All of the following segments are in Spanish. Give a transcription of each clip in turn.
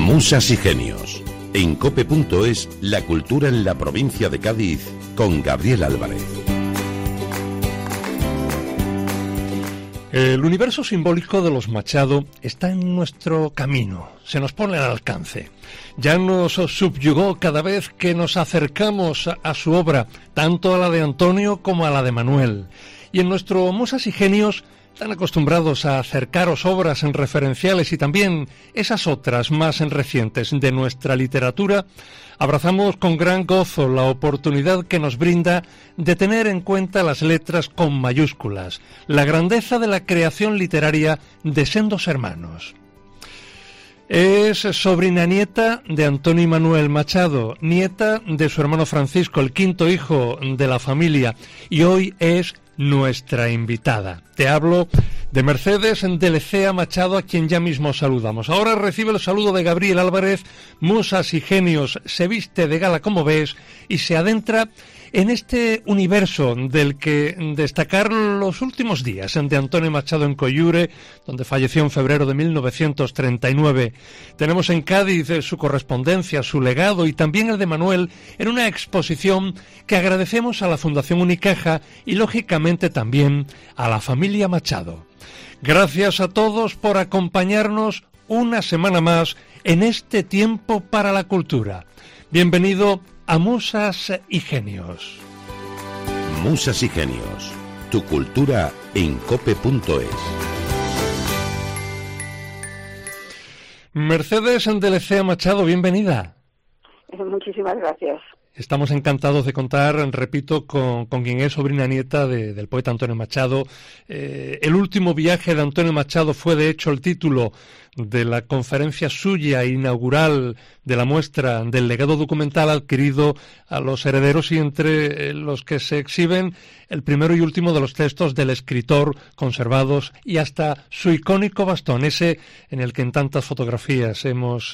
Musas y genios. En cope.es, la cultura en la provincia de Cádiz, con Gabriel Álvarez. El universo simbólico de los Machado está en nuestro camino, se nos pone al alcance. Ya nos subyugó cada vez que nos acercamos a su obra, tanto a la de Antonio como a la de Manuel. Y en nuestro Musas y Genios, tan acostumbrados a acercaros obras en referenciales y también esas otras más recientes de nuestra literatura, abrazamos con gran gozo la oportunidad que nos brinda de tener en cuenta las letras con mayúsculas, la grandeza de la creación literaria de sendos hermanos. Es sobrina nieta de Antonio y Manuel Machado, nieta de su hermano Francisco, el quinto hijo de la familia, y hoy es nuestra invitada. Te hablo de Mercedes de Lecea Machado, a quien ya mismo saludamos. Ahora recibe el saludo de Gabriel Álvarez. Musas y Genios se viste de gala, como ves, y se adentra en este universo del que destacar los últimos días de Antonio Machado en Coyure, donde falleció en febrero de 1939. Tenemos en Cádiz su correspondencia, su legado y también el de Manuel en una exposición que agradecemos a la Fundación Unicaja y lógicamente también a la familia Machado. Gracias a todos por acompañarnos una semana más en este tiempo para la cultura. Bienvenido a Musas y Genios. Musas y Genios, tu cultura en cope.es. Mercedes de Lecea Machado, bienvenida. Muchísimas gracias. Estamos encantados de contar, repito, con quien es sobrina nieta del poeta Antonio Machado. El último viaje de Antonio Machado fue, de hecho, el título de la conferencia suya inaugural de la muestra del legado documental adquirido a los herederos, y entre los que se exhiben el primero y último de los textos del escritor conservados y hasta su icónico bastón, ese en el que en tantas fotografías hemos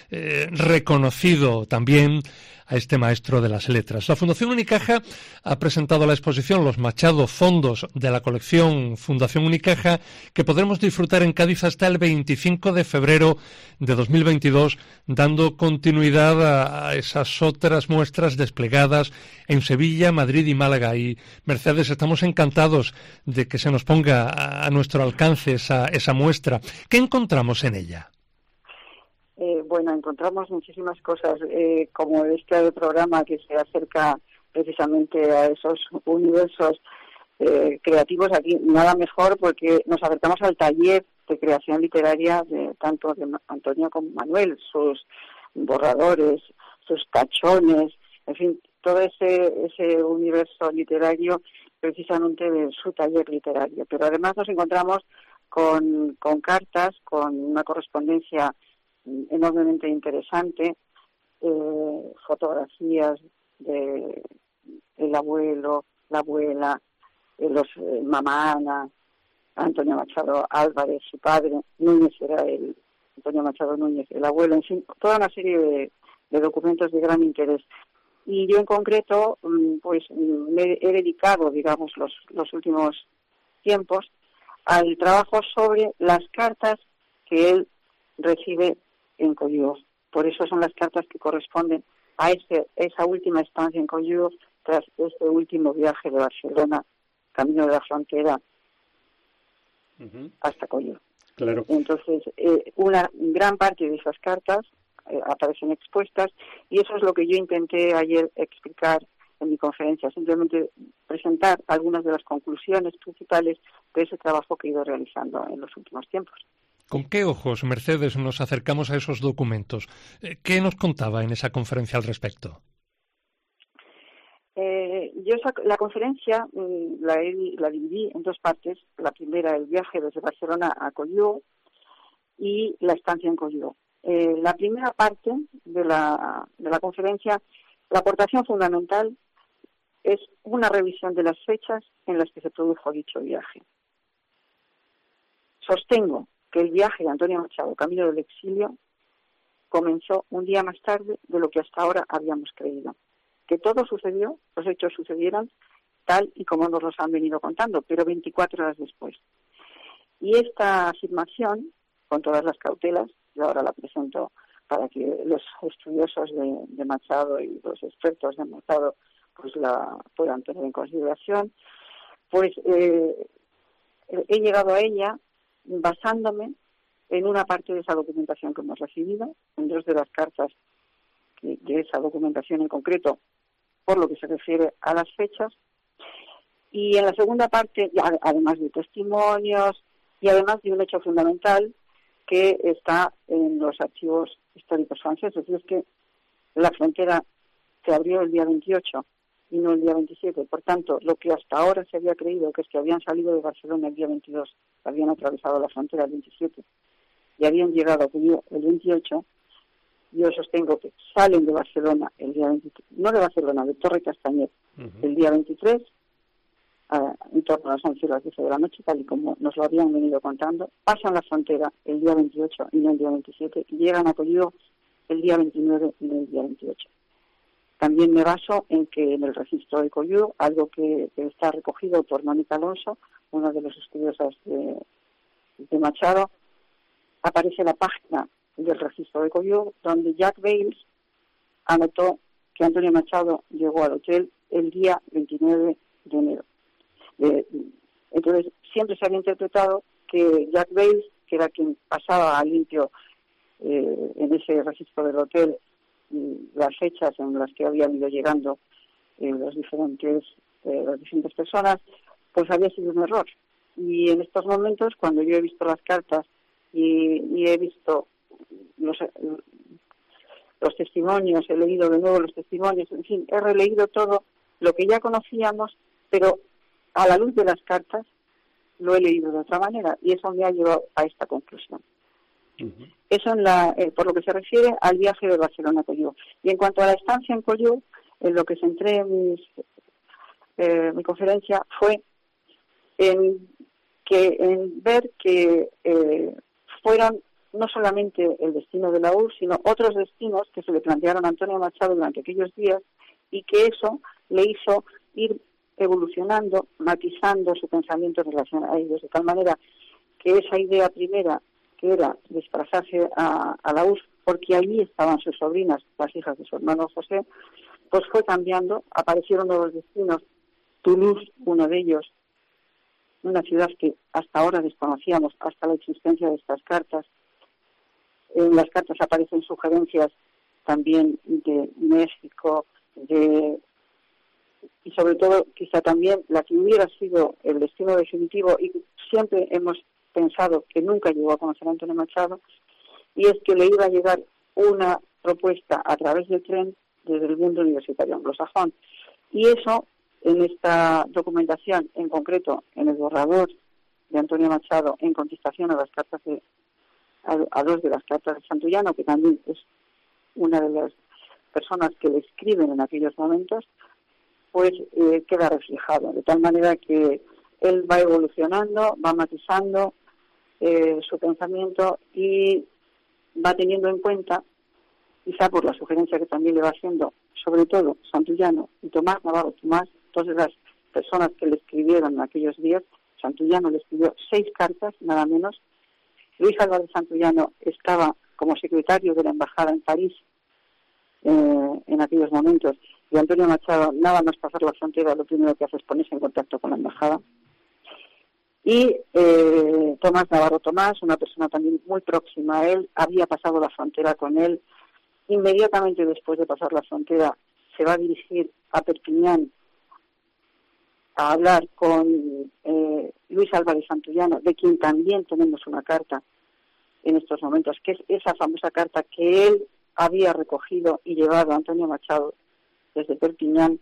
reconocido también a este maestro de las letras. La Fundación Unicaja ha presentado la exposición Los Machado, fondos de la colección Fundación Unicaja, que podremos disfrutar en Cádiz hasta el 25 de febrero de 2022, dando continuidad a esas otras muestras desplegadas en Sevilla, Madrid y Málaga. Y Mercedes, estamos encantados de que se nos ponga a nuestro alcance esa muestra. ¿Qué encontramos en ella? Bueno, encontramos muchísimas cosas, como este programa que se acerca precisamente a esos universos creativos. Aquí nada mejor porque nos acercamos al taller de creación literaria de tanto de Antonio como Manuel, sus borradores, sus tachones, en fin, todo ese universo literario precisamente de su taller literario. Pero además nos encontramos con cartas, con una correspondencia enormemente interesante, fotografías del abuelo, la abuela, los mamá Ana, Antonio Machado Álvarez, su padre, Núñez era Antonio Machado Núñez, el abuelo, en fin, toda una serie de documentos de gran interés. Y yo en concreto, pues me he dedicado, digamos, los últimos tiempos al trabajo sobre las cartas que él recibe en Coyur. Por eso son las cartas que corresponden a esa última estancia en Coyur tras este último viaje de Barcelona, camino de la frontera, hasta Coyur. Claro. Entonces, una gran parte de esas cartas aparecen expuestas, y eso es lo que yo intenté ayer explicar en mi conferencia, simplemente presentar algunas de las conclusiones principales de ese trabajo que he ido realizando en los últimos tiempos. ¿Con qué ojos, Mercedes, nos acercamos a esos documentos? ¿Qué nos contaba en esa conferencia al respecto? La conferencia la dividí en dos partes. La primera, el viaje desde Barcelona a Coyur, y la estancia en Coyur. La primera parte de la conferencia, la aportación fundamental es una revisión de las fechas en las que se produjo dicho viaje. Sostengo que el viaje de Antonio Machado, camino del exilio, comenzó un día más tarde de lo que hasta ahora habíamos creído. Que todo sucedió, los hechos sucedieron tal y como nos los han venido contando, pero 24 horas después. Y esta afirmación, con todas las cautelas, y ahora la presento para que los estudiosos de Machado y los expertos de Machado pues la puedan tener en consideración, pues he llegado a ella basándome en una parte de esa documentación que hemos recibido, en 2 de las cartas de esa documentación en concreto, por lo que se refiere a las fechas, y en la segunda parte, además de testimonios y además de un hecho fundamental que está en los archivos históricos franceses, y es que la frontera se abrió el día 28 y no el día 27. Por tanto, lo que hasta ahora se había creído, que es que habían salido de Barcelona el día 22, habían atravesado la frontera el 27 y habían llegado a Cullú el 28, yo sostengo que salen de Barcelona el día 23, no de Barcelona, de Torre Castañet, el día 23, en torno a las 11 y las 10 de la noche, tal y como nos lo habían venido contando, pasan la frontera el día 28 y no el día 27, y llegan a Cullú el día 29 y no el día 28. También me baso en que en el registro de Cullú, algo que está recogido por Mónica Alonso, una de los estudiosos de Machado, aparece la página del registro de Cullú, donde Jack Bales anotó que Antonio Machado llegó al hotel el día 29 de enero. Entonces, siempre se había interpretado que Jack Bales, que era quien pasaba a limpio en ese registro del hotel las fechas en las que habían ido llegando las diferentes personas, pues había sido un error. Y en estos momentos, cuando yo he visto las cartas y he visto los testimonios, he leído de nuevo los testimonios, en fin, he releído todo lo que ya conocíamos, pero a la luz de las cartas lo he leído de otra manera, y eso me ha llevado a esta conclusión. Uh-huh. Eso por lo que se refiere al viaje de Barcelona a Cullú. Y en cuanto a la estancia en Cullú, en lo que centré mi conferencia fue en ver que fueron no solamente el destino de la URSS, sino otros destinos que se le plantearon a Antonio Machado durante aquellos días, y que eso le hizo ir evolucionando, matizando su pensamiento en relación a ellos, de tal manera que esa idea primera, que era desplazarse a la URSS, porque allí estaban sus sobrinas, las hijas de su hermano José, pues fue cambiando, aparecieron nuevos destinos, Toulouse, uno de ellos, una ciudad que hasta ahora desconocíamos, hasta la existencia de estas cartas. En las cartas aparecen sugerencias también de México, y sobre todo quizá también la que hubiera sido el destino definitivo, y siempre hemos pensado que nunca llegó a conocer a Antonio Machado, y es que le iba a llegar una propuesta a través del tren desde el mundo universitario anglosajón. Y eso, en esta documentación, en concreto en el borrador de Antonio Machado en contestación a las cartas a 2 de las cartas de Santullano, que también es una de las personas que le escriben en aquellos momentos, pues queda reflejado, de tal manera que él va evolucionando, va matizando su pensamiento y va teniendo en cuenta, quizá por la sugerencia que también le va haciendo, sobre todo Santullano y Tomás Navarro Tomás, 2 de las personas que le escribieron en aquellos días. Santullano le escribió 6 cartas, nada menos. Luis Álvarez Santullano estaba como secretario de la embajada en París en aquellos momentos, y Antonio Machado, nada más pasar la frontera, lo primero que hace es ponerse en contacto con la embajada. Y Tomás Navarro Tomás, una persona también muy próxima a él, había pasado la frontera con él. Inmediatamente después de pasar la frontera se va a dirigir a Perpiñán a hablar con Luis Álvarez Santullano, de quien también tenemos una carta en estos momentos, que es esa famosa carta que él había recogido y llevado a Antonio Machado desde Perpiñán,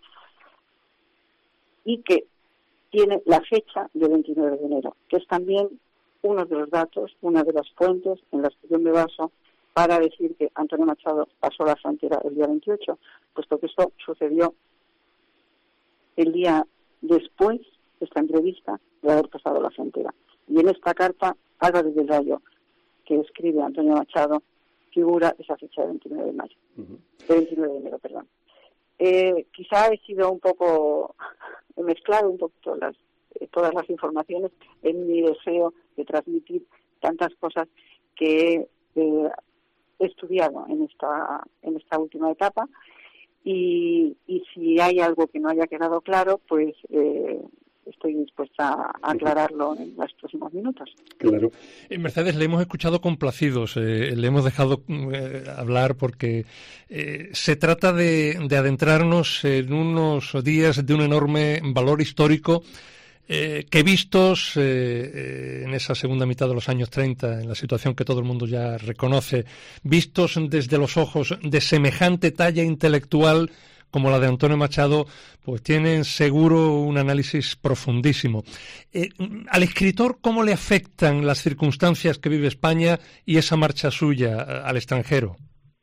y que tiene la fecha del 29 de enero, que es también uno de los datos, una de las fuentes en las que yo me baso para decir que Antonio Machado pasó la frontera el día 28, puesto que esto sucedió el día después de esta entrevista de haber pasado la frontera. Y en esta carta, Álvarez del Rayo, que escribe Antonio Machado, figura esa fecha del 29 de mayo, del 29 de enero, perdón. Quizá he sido un poco, he mezclado un poquito todas las informaciones en mi deseo de transmitir tantas cosas que he estudiado en esta última etapa, y si hay algo que no haya quedado claro, pues estoy dispuesta a aclararlo en los próximos minutos. Claro. Mercedes, le hemos escuchado complacidos, le hemos dejado hablar porque se trata de adentrarnos en unos días de un enorme valor histórico que vistos en esa segunda mitad de los años 30, en la situación que todo el mundo ya reconoce, vistos desde los ojos de semejante talla intelectual como la de Antonio Machado, pues tienen seguro un análisis profundísimo. Al escritor, ¿cómo le afectan las circunstancias que vive España y esa marcha suya al extranjero?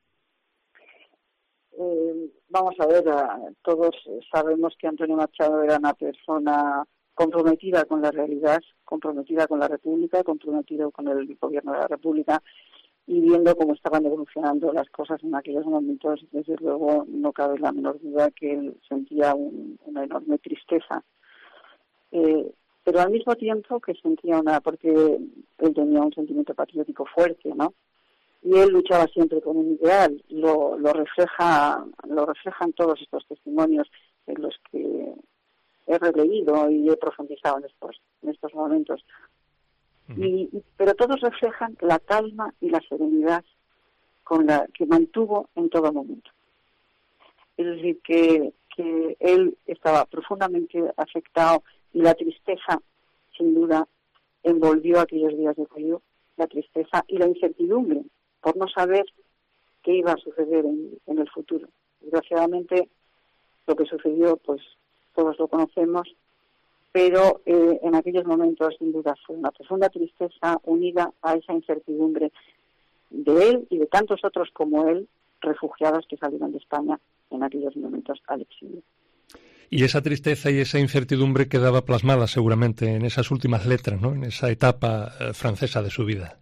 Vamos a ver, todos sabemos que Antonio Machado era una persona comprometida con la realidad, comprometida con la República, comprometido con el gobierno de la República, y viendo cómo estaban evolucionando las cosas en aquellos momentos, desde luego no cabe la menor duda que él sentía una enorme tristeza. Pero al mismo tiempo que sentía porque él tenía un sentimiento patriótico fuerte, ¿no? Y él luchaba siempre con un ideal, lo reflejan todos estos testimonios en los que he releído y he profundizado en estos momentos. Pero todos reflejan la calma y la serenidad con la que mantuvo en todo momento. Es decir, que él estaba profundamente afectado y la tristeza, sin duda, envolvió aquellos días de julio, la tristeza y la incertidumbre por no saber qué iba a suceder en el futuro. Desgraciadamente, lo que sucedió, pues todos lo conocemos, pero en aquellos momentos, sin duda, fue una profunda tristeza unida a esa incertidumbre de él y de tantos otros como él, refugiados que salieron de España en aquellos momentos al exilio. Y esa tristeza y esa incertidumbre quedaba plasmada seguramente en esas últimas letras, ¿no? En esa etapa francesa de su vida.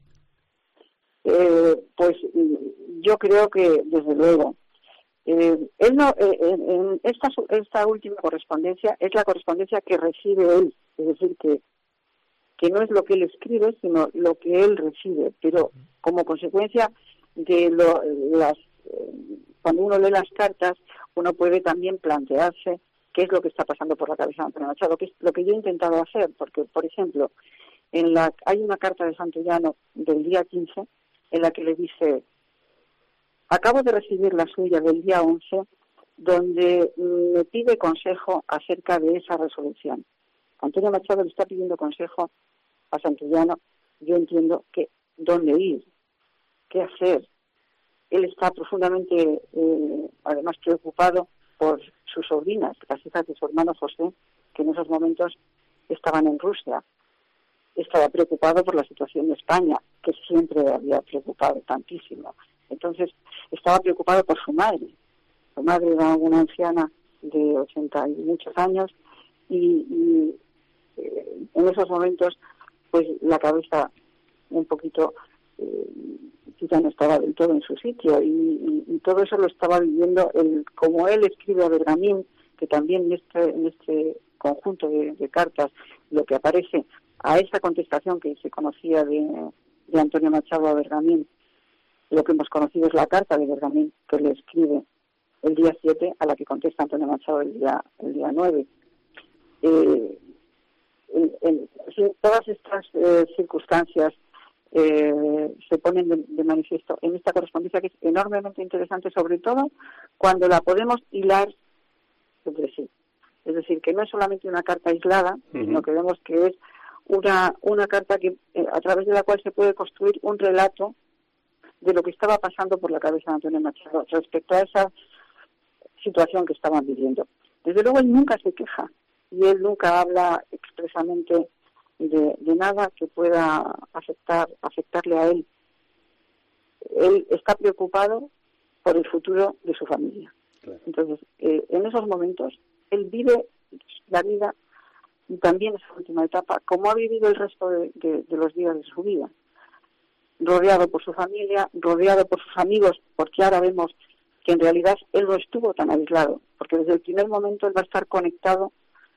Pues yo creo que, desde luego, él no, en esta última correspondencia es la correspondencia que recibe él, es decir, que no es lo que él escribe, sino lo que él recibe, pero como consecuencia de cuando uno lee las cartas, uno puede también plantearse qué es lo que está pasando por la cabeza de Antonio Machado, que es lo que yo he intentado hacer, porque, por ejemplo, hay una carta de Santillano del día 15 en la que le dice: acabo de recibir la suya del día 11, donde me pide consejo acerca de esa resolución. Antonio Machado le está pidiendo consejo a Santillano. Yo entiendo que dónde ir, qué hacer. Él está profundamente, además, preocupado por sus sobrinas, las hijas de su hermano José, que en esos momentos estaban en Rusia. Estaba preocupado por la situación de España, que siempre le había preocupado tantísimo. Entonces, estaba preocupado por su madre. Su madre era una anciana de 80 y muchos años, y en esos momentos, pues la cabeza un poquito quizá no estaba del todo en su sitio, y todo eso lo estaba viviendo como él escribe a Bergamín, que también en este conjunto de cartas, lo que aparece a esa contestación que se conocía de Antonio Machado a Bergamín. Lo que hemos conocido es la carta de Bergamín que le escribe el día 7, a la que contesta Antonio Machado el día 9. Todas estas circunstancias se ponen de manifiesto en esta correspondencia, que es enormemente interesante, sobre todo cuando la podemos hilar entre sí. Es decir, que no es solamente una carta aislada, sino que vemos que es una carta que a través de la cual se puede construir un relato de lo que estaba pasando por la cabeza de Antonio Machado respecto a esa situación que estaban viviendo. Desde luego él nunca se queja y él nunca habla expresamente de nada que pueda afectarle a él. Él está preocupado por el futuro de su familia. Claro. Entonces, en esos momentos, él vive la vida y también esa última etapa como ha vivido el resto de los días de su vida. Rodeado por su familia, rodeado por sus amigos, porque ahora vemos que en realidad él no estuvo tan aislado, porque desde el primer momento él va a estar conectado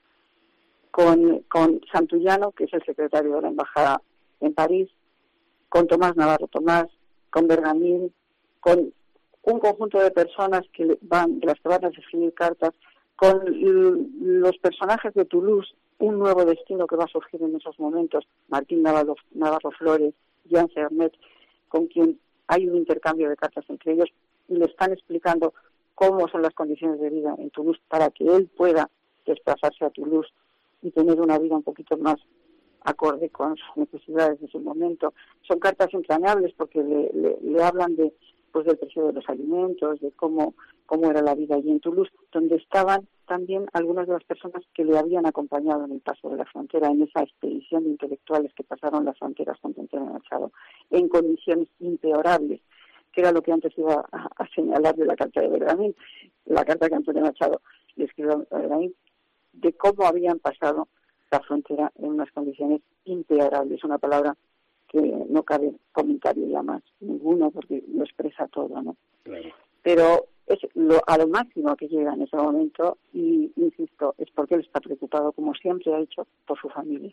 con Santillano, que es el secretario de la Embajada en París, con Tomás Navarro Tomás, con Bergamín, con un conjunto de personas de las que van a escribir cartas, con los personajes de Toulouse, un nuevo destino que va a surgir en esos momentos, Martín Navarro Flores, Jean Cermet, con quien hay un intercambio de cartas entre ellos y le están explicando cómo son las condiciones de vida en Toulouse para que él pueda desplazarse a Toulouse y tener una vida un poquito más acorde con sus necesidades de su momento. Son cartas entrañables porque le hablan del precio de los alimentos, de cómo era la vida allí en Toulouse, donde estaban también algunas de las personas que le habían acompañado en el paso de la frontera, en esa expedición de intelectuales que pasaron las fronteras con Antonio Machado, en condiciones impeorables, que era lo que antes iba a señalar de la carta de Bergamín, la carta que Antonio Machado le escribió a Bergamín, de cómo habían pasado la frontera en unas condiciones impeorables, una palabra que no cabe comentario ya más ninguno porque lo expresa todo, ¿no? Claro. Pero es a lo máximo que llega en ese momento y, insisto, es porque él está preocupado, como siempre ha hecho, por su familia.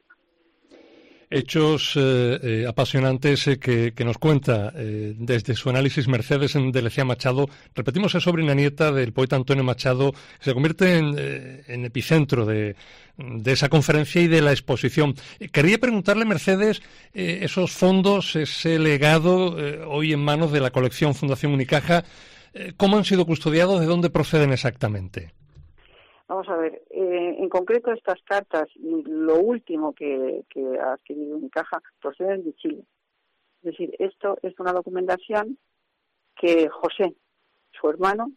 Hechos apasionantes que nos cuenta desde su análisis Mercedes de Lecea Machado. Repetimos, es sobrina nieta del poeta Antonio Machado, que se convierte en epicentro de esa conferencia y de la exposición. Quería preguntarle, Mercedes, esos fondos, ese legado hoy en manos de la colección Fundación Unicaja, ¿cómo han sido custodiados? ¿De dónde proceden exactamente? Vamos a ver, en concreto estas cartas y lo último que ha adquirido Unicaja proceden de Chile. Es decir, esto es una documentación que José, su hermano,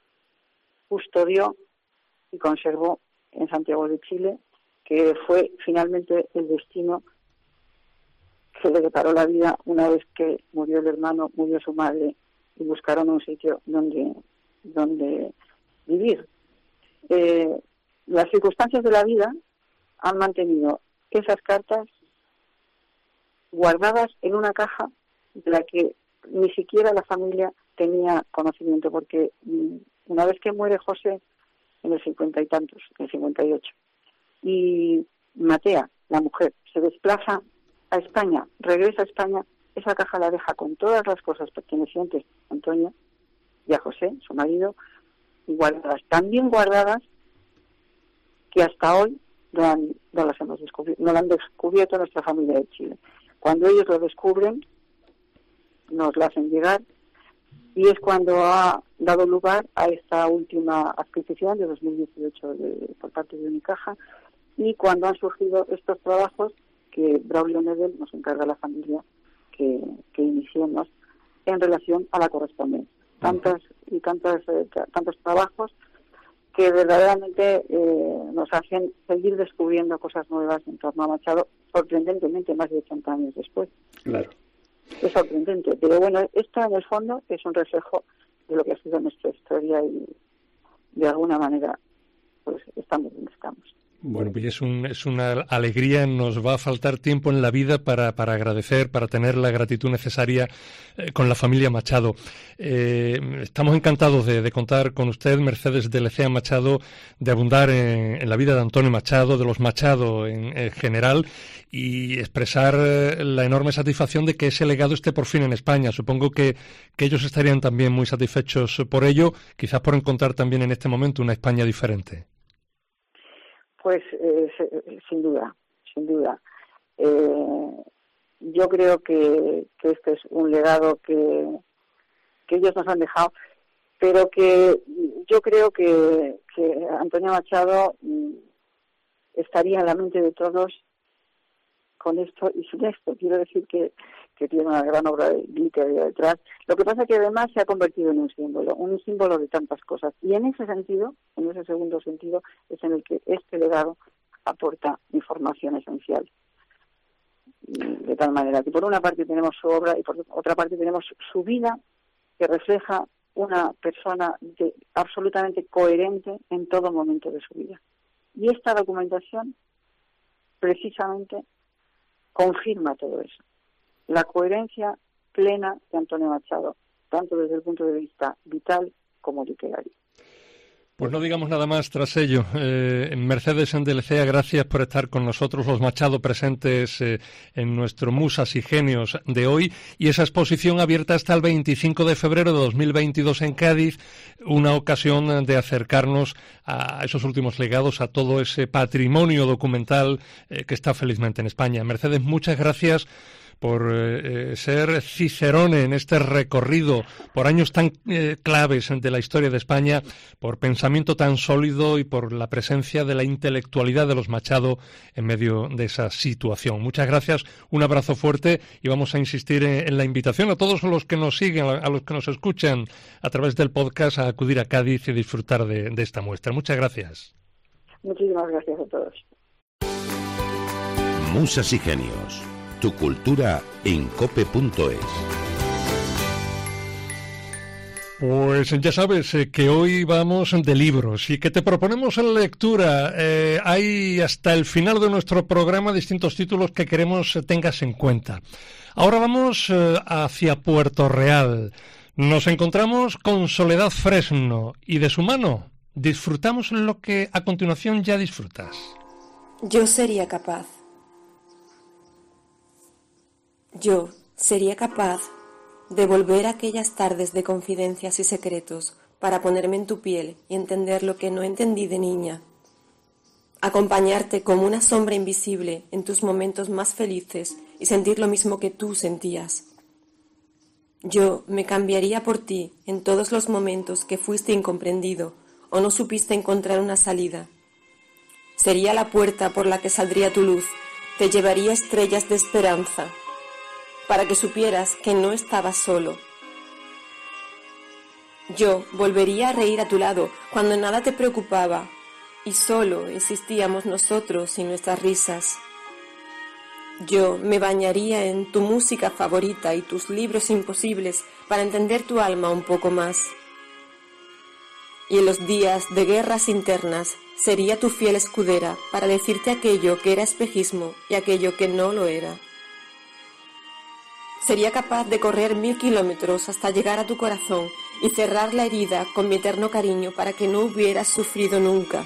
custodió y conservó en Santiago de Chile, que fue finalmente el destino que le deparó la vida una vez que murió el hermano, murió su madre y buscaron un sitio donde vivir. Las circunstancias de la vida han mantenido esas cartas guardadas en una caja de la que ni siquiera la familia tenía conocimiento, porque una vez que muere José en el 50 y tantos, en el 58, y Matea, la mujer, se desplaza a España, regresa a España, esa caja la deja con todas las cosas pertenecientes a Antonio y a José, su marido, guardadas, tan bien guardadas que hasta hoy no las hemos descubierto, no la han descubierto nuestra familia de Chile. Cuando ellos lo descubren, nos la hacen llegar y es cuando ha dado lugar a esta última adquisición de 2018 por parte de Unicaja y cuando han surgido estos trabajos que Braulio Medel nos encarga a la familia que iniciemos en relación a la correspondencia. Tantos trabajos que verdaderamente nos hacen seguir descubriendo cosas nuevas en torno a Machado, sorprendentemente más de 80 años después. Claro. Es sorprendente, pero bueno, esto en el fondo es un reflejo de lo que ha sido nuestra historia y de alguna manera pues estamos donde estamos. Bueno, pues es una alegría. Nos va a faltar tiempo en la vida para agradecer, para tener la gratitud necesaria con la familia Machado. Estamos encantados de contar con usted, Mercedes de Lecea Machado, de abundar en la vida de Antonio Machado, de los Machado en general, y expresar la enorme satisfacción de que ese legado esté por fin en España. Supongo que ellos estarían también muy satisfechos por ello, quizás por encontrar también en este momento una España diferente. Pues sin duda. Yo creo que este es un legado que ellos nos han dejado, pero que yo creo que Antonio Machado estaría en la mente de todos con esto y sin esto. Quiero decir que tiene una gran obra literaria detrás. Lo que pasa es que además se ha convertido en un símbolo de tantas cosas. Y en ese sentido, en ese segundo sentido, es en el que este legado aporta información esencial. De tal manera que por una parte tenemos su obra y por otra parte tenemos su vida, que refleja una persona absolutamente coherente en todo momento de su vida. Y esta documentación precisamente confirma todo eso. La coherencia plena de Antonio Machado, tanto desde el punto de vista vital como literario. Pues no digamos nada más tras ello. Mercedes Endelecea, gracias por estar con nosotros, los Machado presentes en nuestro Musas y Genios de hoy, y esa exposición abierta hasta el 25 de febrero de 2022 en Cádiz, una ocasión de acercarnos a esos últimos legados, a todo ese patrimonio documental que está felizmente en España. Mercedes, muchas gracias por ser cicerone en este recorrido, por años tan claves de la historia de España, por pensamiento tan sólido y por la presencia de la intelectualidad de los Machado en medio de esa situación. Muchas gracias, un abrazo fuerte, y vamos a insistir en la invitación a todos los que nos siguen, a los que nos escuchan a través del podcast, a acudir a Cádiz y disfrutar de esta muestra. Muchas gracias. Muchísimas gracias a todos. Musas y Genios. Tu cultura en cope.es. Pues ya sabes que hoy vamos de libros y que te proponemos en lectura. Hay hasta el final de nuestro programa distintos títulos que queremos tengas en cuenta. Ahora vamos hacia Puerto Real. Nos encontramos con Soledad Fresno y de su mano disfrutamos lo que a continuación ya disfrutas. Yo sería capaz de volver a aquellas tardes de confidencias y secretos para ponerme en tu piel y entender lo que no entendí de niña. Acompañarte como una sombra invisible en tus momentos más felices y sentir lo mismo que tú sentías. Yo me cambiaría por ti en todos los momentos que fuiste incomprendido o no supiste encontrar una salida. Sería la puerta por la que saldría tu luz, te llevaría estrellas de esperanza, para que supieras que no estabas solo. Yo volvería a reír a tu lado cuando nada te preocupaba y solo existíamos nosotros y nuestras risas. Yo me bañaría en tu música favorita y tus libros imposibles para entender tu alma un poco más. Y en los días de guerras internas sería tu fiel escudera para decirte aquello que era espejismo y aquello que no lo era. Sería capaz de correr 1000 kilómetros hasta llegar a tu corazón y cerrar la herida con mi eterno cariño para que no hubieras sufrido nunca.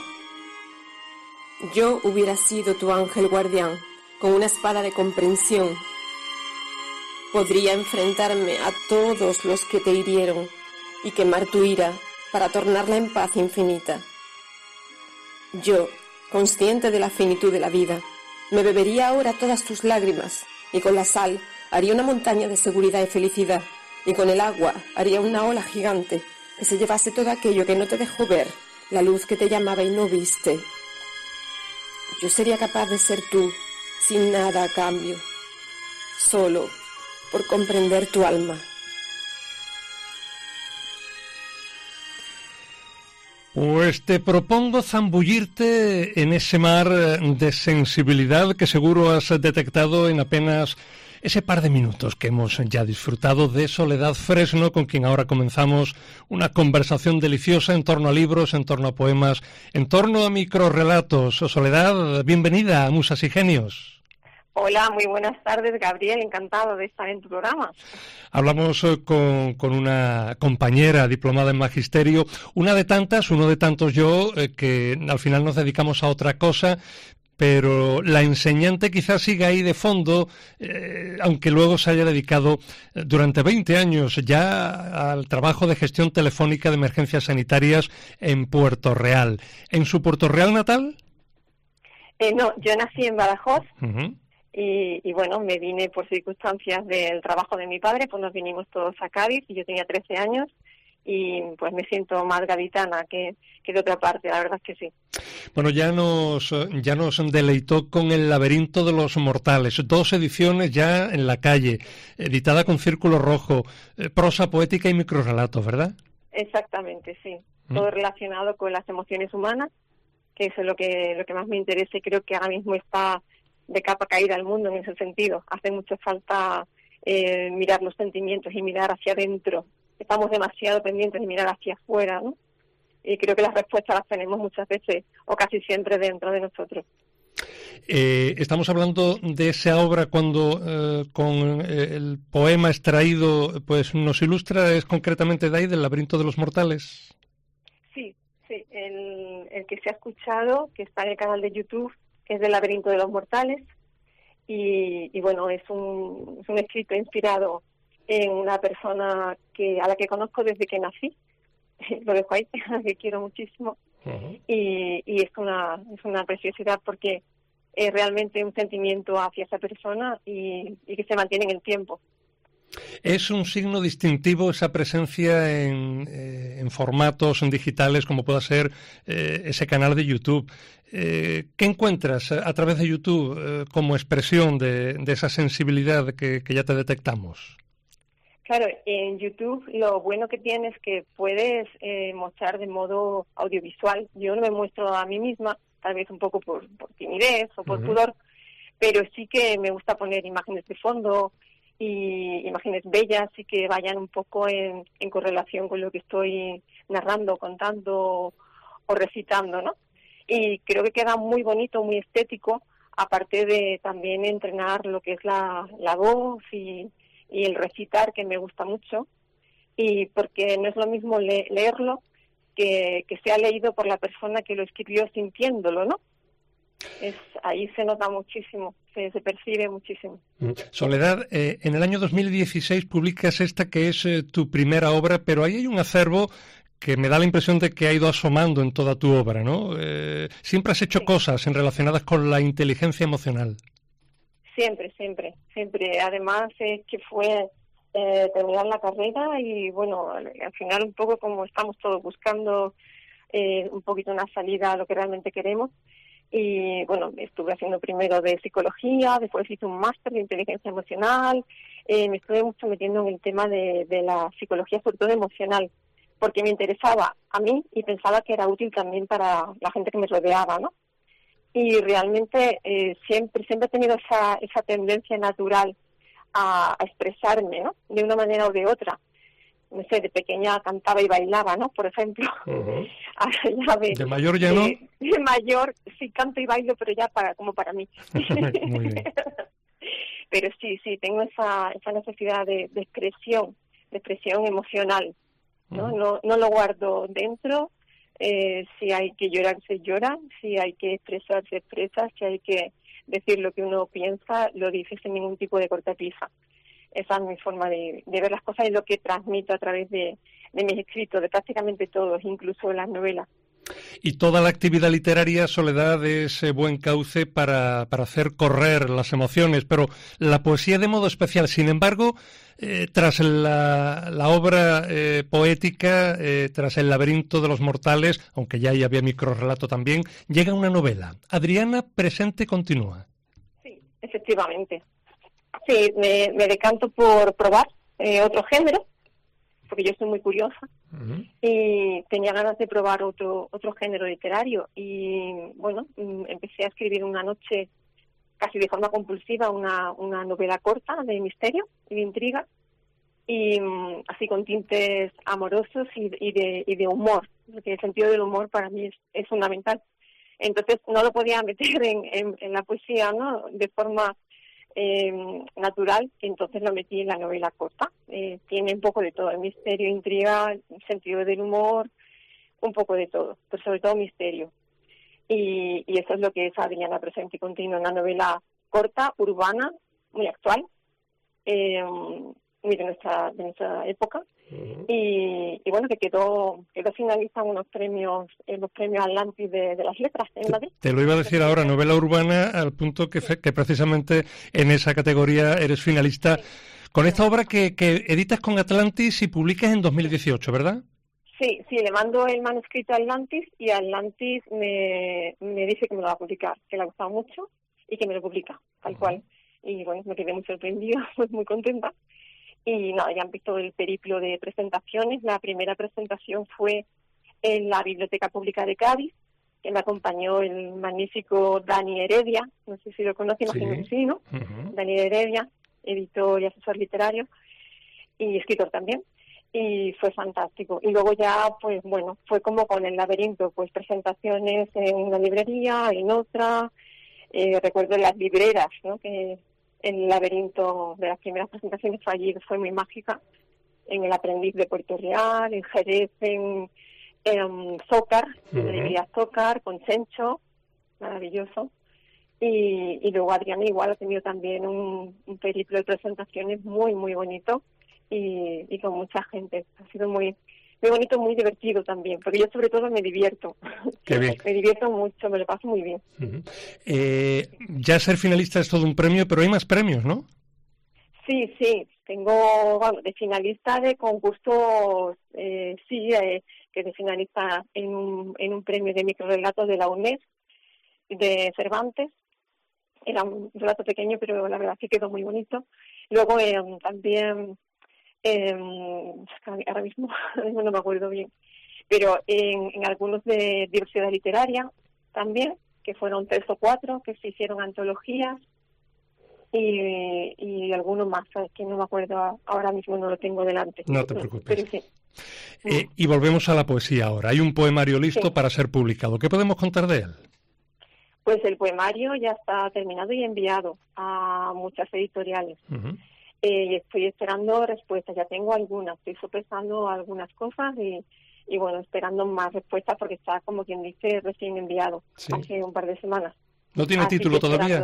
Yo hubiera sido tu ángel guardián, con una espada de comprensión. Podría enfrentarme a todos los que te hirieron y quemar tu ira para tornarla en paz infinita. Yo, consciente de la finitud de la vida, me bebería ahora todas tus lágrimas y con la sal haría una montaña de seguridad y felicidad, y con el agua haría una ola gigante que se llevase todo aquello que no te dejó ver, la luz que te llamaba y no viste. Yo sería capaz de ser tú, sin nada a cambio, solo por comprender tu alma. Pues te propongo zambullirte en ese mar de sensibilidad que seguro has detectado en apenas ese par de minutos que hemos ya disfrutado de Soledad Fresno, con quien ahora comenzamos una conversación deliciosa en torno a libros, en torno a poemas, en torno a microrrelatos. Soledad, bienvenida a Musas y Genios. Hola, muy buenas tardes, Gabriel, encantado de estar en tu programa. Hablamos con una compañera diplomada en magisterio, uno de tantos yo, que al final nos dedicamos a otra cosa, pero la enseñante quizás siga ahí de fondo, aunque luego se haya dedicado durante 20 años ya al trabajo de gestión telefónica de emergencias sanitarias en Puerto Real. ¿En su Puerto Real natal? No, yo nací en Badajoz. Uh-huh. Y bueno, me vine por circunstancias del trabajo de mi padre, pues nos vinimos todos a Cádiz y yo tenía 13 años y pues me siento más gaditana que de otra parte, la verdad es que sí. Bueno, ya nos deleitó con El laberinto de los mortales, 2 ediciones ya en la calle, editada con Círculo Rojo, prosa poética y microrrelatos, ¿verdad? Exactamente, sí. Todo relacionado con las emociones humanas, que eso es lo que más me interesa y creo que ahora mismo está de capa caída al mundo en ese sentido. Hace mucho falta mirar los sentimientos y mirar hacia adentro. Estamos demasiado pendientes de mirar hacia afuera, ¿no? Y creo que las respuestas las tenemos muchas veces o casi siempre dentro de nosotros. Estamos hablando de esa obra cuando con el poema extraído pues nos ilustra, es concretamente de ahí, del laberinto de los mortales. Sí, Sí, el que se ha escuchado, que está en el canal de YouTube, que es del Laberinto de los Mortales, y bueno, es un escrito inspirado en una persona a la que conozco desde que nací, lo dejo ahí, a la que quiero muchísimo, y es una preciosidad porque es realmente un sentimiento hacia esa persona y que se mantiene en el tiempo. Es un signo distintivo esa presencia en formatos en digitales como pueda ser ese canal de YouTube. ¿Qué encuentras a través de YouTube como expresión de esa sensibilidad que ya te detectamos? Claro, en YouTube lo bueno que tiene es que puedes mostrar de modo audiovisual. Yo no me muestro a mí misma, tal vez un poco por timidez o por pudor, pero sí que me gusta poner imágenes de fondo y imágenes bellas y que vayan un poco en correlación con lo que estoy narrando, contando o recitando, ¿no? Y creo que queda muy bonito, muy estético, aparte de también entrenar lo que es la voz y el recitar, que me gusta mucho, y porque no es lo mismo leerlo que sea leído por la persona que lo escribió sintiéndolo, ¿no? Ahí se nota muchísimo, se percibe muchísimo. Soledad, en el año 2016 publicas esta que es tu primera obra, pero ahí hay un acervo que me da la impresión de que ha ido asomando en toda tu obra, ¿no? Siempre has hecho cosas relacionadas con la inteligencia emocional. Siempre. Además es que fue terminar la carrera y bueno, al final un poco como estamos todos buscando un poquito una salida a lo que realmente queremos. Y bueno, estuve haciendo primero de psicología, después hice un máster de inteligencia emocional, me estuve mucho metiendo en el tema de la psicología, sobre todo emocional, porque me interesaba a mí y pensaba que era útil también para la gente que me rodeaba, ¿no? Y realmente siempre he tenido esa tendencia natural a expresarme, ¿no? De una manera o de otra. No sé, de pequeña cantaba y bailaba, ¿no? Por ejemplo. ¿De mayor ya no? De mayor sí canto y bailo, pero ya como para mí. Muy bien. Pero sí, tengo esa necesidad de expresión emocional, ¿no? No lo guardo dentro. Si hay que llorar, se llora. Si hay que expresar, se expresa. Si hay que decir lo que uno piensa, lo dice sin ningún tipo de cortapisa. Esa es mi forma de ver las cosas y lo que transmito a través de mis escritos, de prácticamente todos, incluso las novelas. Y toda la actividad literaria, Soledad, es buen cauce para hacer correr las emociones, pero la poesía de modo especial. Sin embargo, tras la obra poética, tras El laberinto de los mortales, aunque ya ahí había microrrelato también, llega una novela. Adriana, presente, continúa. Sí, efectivamente. Sí, me decanto por probar otro género, porque yo soy muy curiosa y tenía ganas de probar otro género literario y bueno, empecé a escribir una noche casi de forma compulsiva una novela corta de misterio y de intriga y así con tintes amorosos y de humor, porque el sentido del humor para mí es fundamental. Entonces no lo podía meter en la poesía, ¿no? De forma natural, y entonces lo metí en la novela corta. Tiene un poco de todo, el misterio, intriga, el sentido del humor, un poco de todo, pero sobre todo misterio. Y eso es lo que es Adriana Presente y Continua, una novela corta, urbana, muy actual, muy de nuestra época, y bueno, que quedó finalista en los premios Atlantis de las letras en Madrid. Te lo iba a decir ahora, novela urbana, al punto que precisamente en esa categoría eres finalista, con esta obra que editas con Atlantis y publicas en 2018, ¿verdad? Sí, le mando el manuscrito a Atlantis y Atlantis me dice que me lo va a publicar, que le ha gustado mucho y que me lo publica, tal cual. Y bueno, me quedé muy sorprendida, muy contenta. Y nada, ya han visto el periplo de presentaciones. La primera presentación fue en la Biblioteca Pública de Cádiz, que me acompañó el magnífico Dani Heredia, no sé si lo conoce, imagino que sí, ¿no? Dani Heredia, editor y asesor literario y escritor también, y fue fantástico. Y luego ya, pues bueno, fue como con El laberinto, pues presentaciones en una librería, en otra, recuerdo las libreras, ¿no? Que El laberinto de las primeras presentaciones fue allí, fue muy mágica, en El aprendiz de Puerto Real, en Jerez, en Zócar, de Zócar, con Chencho, maravilloso. Y luego Adriana igual ha tenido también un periplo de presentaciones muy, muy bonito y con mucha gente. Ha sido muy bonito, muy divertido también, porque yo sobre todo me divierto. Qué bien. Me divierto mucho, me lo paso muy bien. Ya ser finalista es todo un premio, pero hay más premios, ¿no? Sí, tengo, de finalista de concursos, que de finalista en un premio de microrelatos de la UNED, de Cervantes. Era un relato pequeño, pero la verdad que quedó muy bonito. Luego también, ahora mismo no me acuerdo bien, pero en algunos de diversidad literaria también, que fueron 3 o 4, que se hicieron antologías, y algunos más, que no me acuerdo ahora mismo, no lo tengo delante. No te preocupes. Pero sí. Y volvemos a la poesía ahora. Hay un poemario listo para ser publicado. ¿Qué podemos contar de él? Pues el poemario ya está terminado y enviado a muchas editoriales. Y estoy esperando respuestas. Ya tengo algunas. Estoy sopesando algunas cosas y bueno, esperando más respuestas porque está, como quien dice, recién enviado hace un par de semanas. ¿No tiene título todavía?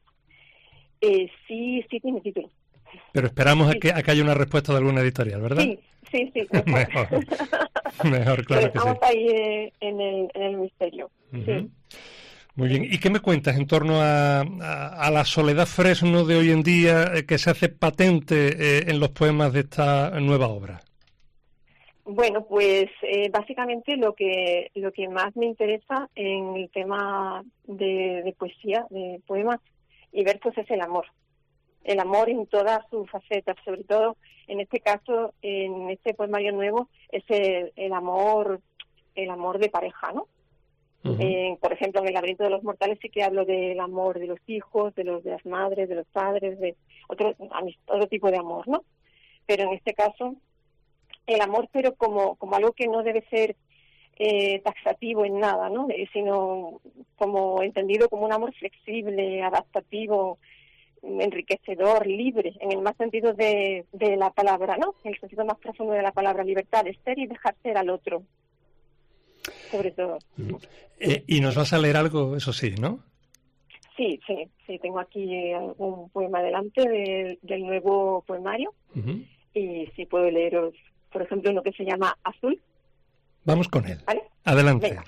Sí tiene título. Pero esperamos a que haya una respuesta de alguna editorial, ¿verdad? Sí. Mejor, claro que sí. Estamos ahí en el misterio. Sí. Muy bien. ¿Y qué me cuentas en torno a la Soledad Fresno de hoy en día que se hace patente en los poemas de esta nueva obra? Bueno, pues básicamente lo que más me interesa en el tema de poesía, de poemas y versos es el amor. El amor en todas sus facetas, sobre todo en este caso, en este poemario nuevo, es el amor de pareja, ¿no? Por ejemplo, en El laberinto de los mortales sí que hablo del amor de los hijos, de las madres, de los padres, de otro tipo de amor, ¿no? Pero en este caso, el amor, pero como algo que no debe ser taxativo en nada, ¿no? Sino como entendido como un amor flexible, adaptativo, enriquecedor, libre, en el más sentido de la palabra, ¿no? En el sentido más profundo de la palabra, libertad de ser y dejar ser al otro, sobre todo. Y nos vas a leer algo, eso sí, ¿no? Sí, tengo aquí algún poema delante del nuevo poemario, y sí puedo leeros, por ejemplo, uno que se llama Azul. Vamos con él. ¿Vale? Adelante. Venga.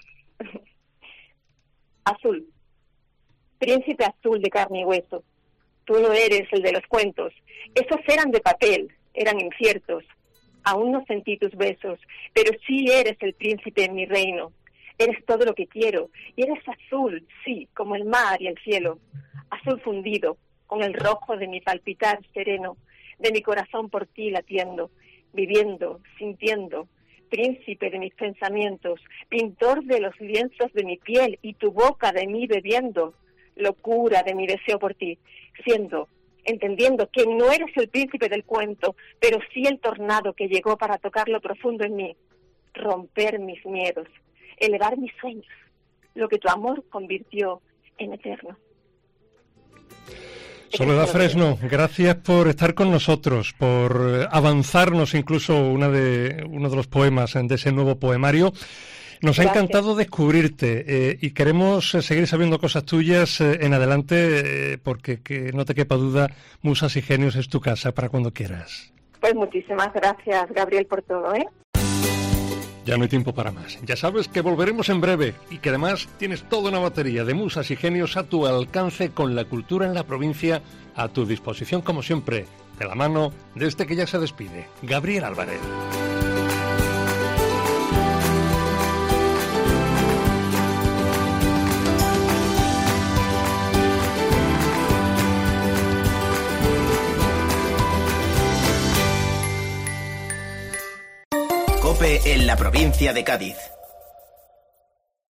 Azul. Príncipe azul de carne y hueso. Tú no eres el de los cuentos. Esos eran de papel, eran inciertos. Aún no sentí tus besos, pero sí eres el príncipe en mi reino. Eres todo lo que quiero, y eres azul, sí, como el mar y el cielo. Azul fundido, con el rojo de mi palpitar sereno, de mi corazón por ti latiendo, viviendo, sintiendo. Príncipe de mis pensamientos, pintor de los lienzos de mi piel y tu boca de mí bebiendo, locura de mi deseo por ti, entendiendo que no eres el príncipe del cuento, pero sí el tornado que llegó para tocar lo profundo en mí, romper mis miedos, elevar mis sueños, lo que tu amor convirtió en eterno. Soledad Fresno, gracias por estar con nosotros, por avanzarnos incluso uno de los poemas de ese nuevo poemario. Nos ha encantado descubrirte y queremos seguir sabiendo cosas tuyas en adelante porque que no te quepa duda, Musas y Genios es tu casa para cuando quieras. Pues muchísimas gracias, Gabriel, por todo, ¿eh? Ya no hay tiempo para más. Ya sabes que volveremos en breve y que además tienes toda una batería de musas y genios a tu alcance con la cultura en la provincia a tu disposición como siempre, de la mano de este que ya se despide, Gabriel Álvarez. COPE en la provincia de Cádiz.